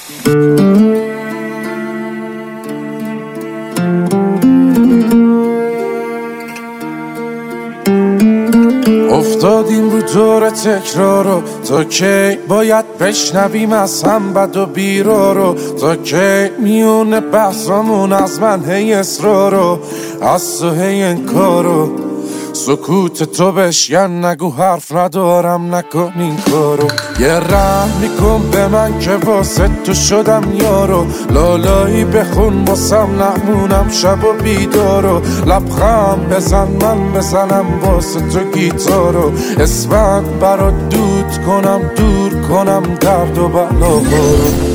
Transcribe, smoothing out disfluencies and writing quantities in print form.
افتادیم رو دور تکرارو، تا کی باید بشنویم از هم بد و بیرارو؟ تا کی میونه بحثامون از من هی اصرارو، از تو هی انکارو؟ سکوت تو بشکن، نگو حرف ندارم، نکن این کارو. یه رحم میکن به من که واسه تو شدم یارو، لالایی بخون واسم نمونم شب و بیدارو. لبخند بزن من بزنم واسه تو گیتارو، اسمت برات دود کنم، دور کنم درد و بلا.